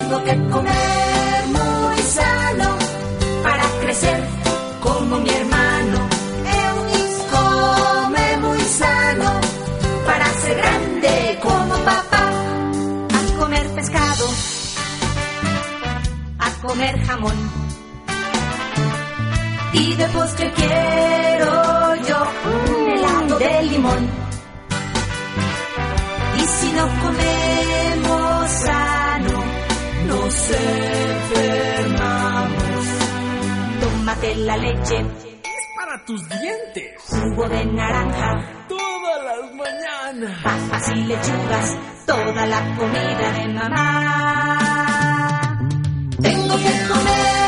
Tengo que comer muy sano para crecer como mi hermano. Eunice come muy sano para ser grande como papá. A comer pescado, a comer jamón, y de postre quiero yo un helado de limón. Y si no comemos sano, nos enfermamos. Tómate la leche, es para tus dientes. Jugo de naranja, Todas las mañanas. papas y lechugas, toda la comida de mamá. Tengo que comer